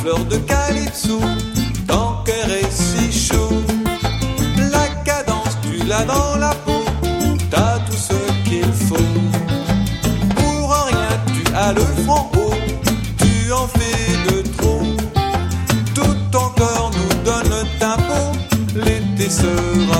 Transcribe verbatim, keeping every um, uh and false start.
fleur de calypso, ton cœur est si chaud. La cadence, tu l'as dans la peau, t'as tout ce qu'il faut. Pour rien, tu as le front haut, tu en fais de trop. Tout ton corps nous donne le tempo, l'été sera